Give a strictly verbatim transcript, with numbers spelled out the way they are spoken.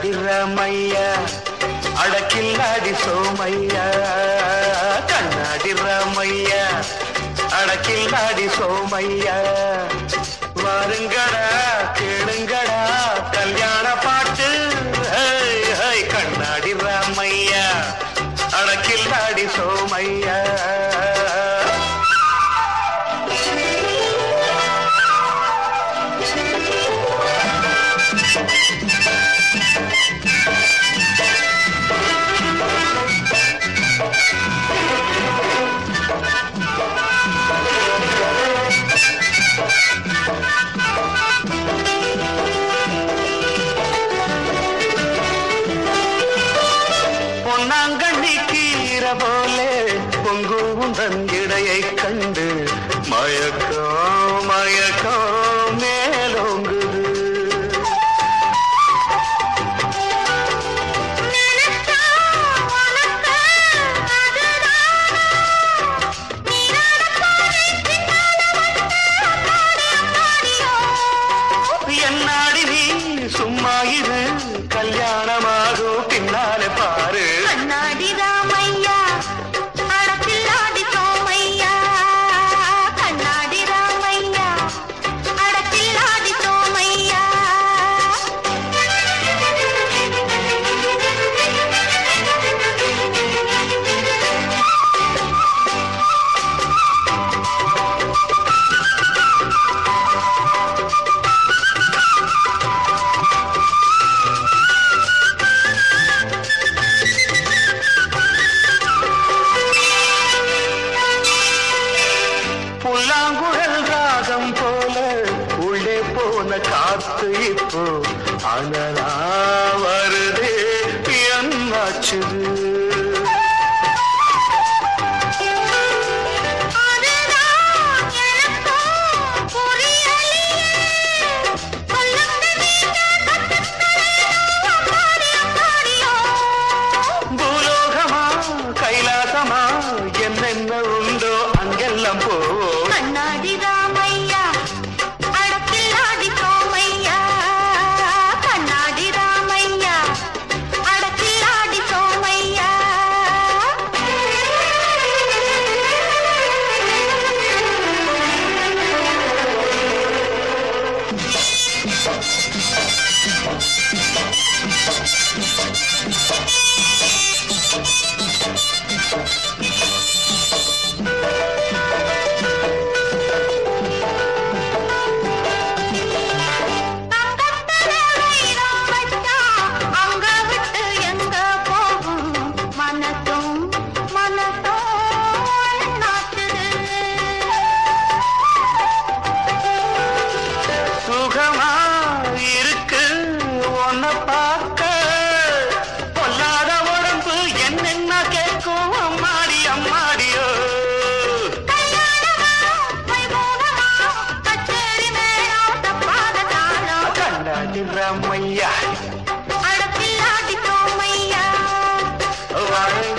கண்ணாடி ராமையா அடக்கில்லாடி சோமையா கண்ணாடி ராமையா அடக்கில்லாடி சோமையா வாருங்கடா கேளுங்கடா கல்யாண பாட்டு கண்ணாடி ராமையா அடக்கில்லாடி சோமையா பொன்னாங்கண்ணி கீரை போலே பொங்குந்தன் இடையை கண்டு மயக்கம் மயக்கம் மேலோங்குது என்னாடி நீ சும்மா இரு கல்யாணமாகும் பின்னாலே பாரு கண்ணாடி ராமையா அடக்கில்லாடி சோமையா கண்ணாடி ராமையா அடக்கில்லாடி சோமையா புல்லாங்குழல் ராகம் போல உள்ளே போன காத்து இப்போ அனலா வருதே என்னாச்சுது பூலோகமா கைலாசமா என்னென்ன உண்டோ அங்கெல்லாம் போ கண்ணாடி ராமையா அடக்கில்லாடி சோமையா கண்ணாடி ராமையா அடக்கில்லாடி சோமையா அங்க விட்டு எங்க போகும் மனசும் மனசும் நாட்டுது சுகமா இருக்கு உன்னை பார்க்க பொல்லாத உடம்பு என்னென்ன கேட்கும் அம்மாடி அம்மாடியோ கல்யாணமா வைபோகமா கச்சேரி மேளம் தப்பாத தாளம் கண்ணாடி ராமையா அடக்கில்லாடி சோமையா வாருங்க